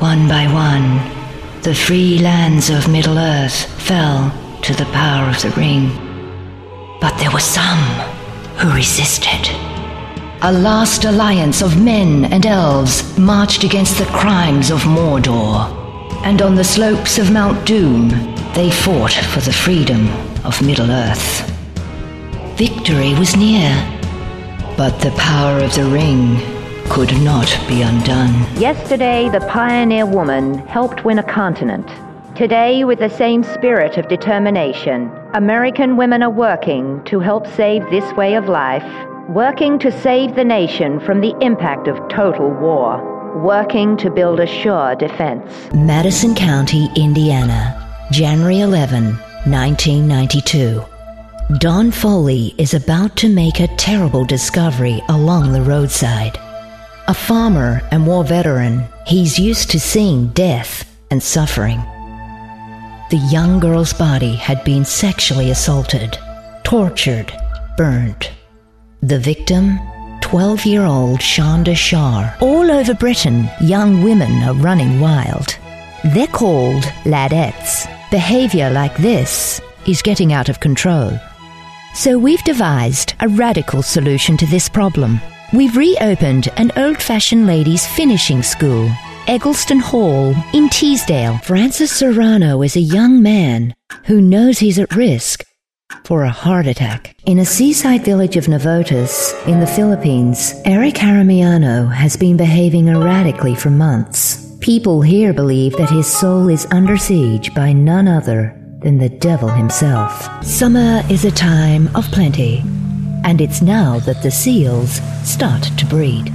One by one, the free lands of Middle-earth fell to the power of the ring. But there were some who resisted. A last alliance of men and elves marched against the crimes of Mordor, and on the slopes of Mount Doom, they fought for the freedom of Middle-earth. Victory was near, but the power of the ring could not be undone. Yesterday, the pioneer woman helped win a continent. Today, with the same spirit of determination, American women are working to help save this way of life, working to save the nation from the impact of total war, working to build a sure defense. Madison County, Indiana, January 11, 1992. Don Foley is about to make a terrible discovery along the roadside. A farmer and war veteran, he's used to seeing death and suffering. The young girl's body had been sexually assaulted, tortured, burned. The victim, 12-year-old Shonda Shar. All over Britain, young women are running wild. They're called ladettes. Behavior like this is getting out of control. So we've devised a radical solution to this problem. We've reopened an old-fashioned ladies' finishing school, Eggleston Hall in Teesdale. Francis Serrano is a young man who knows he's at risk for a heart attack. In a seaside village of Navotas in the Philippines, Eric Haramiano has been behaving erratically for months. People here believe that his soul is under siege by none other than the devil himself. Summer is a time of plenty, and it's now that the seals start to breed.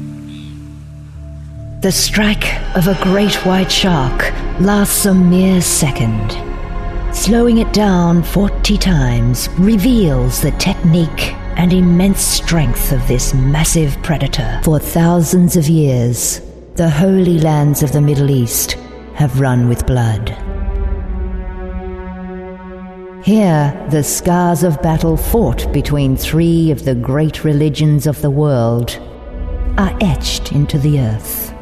The strike of a great white shark lasts a mere second. Slowing it down 40 times reveals the technique and immense strength of this massive predator. For thousands of years, the holy lands of the Middle East have run with blood. Here, the scars of battle fought between three of the great religions of the world are etched into the earth.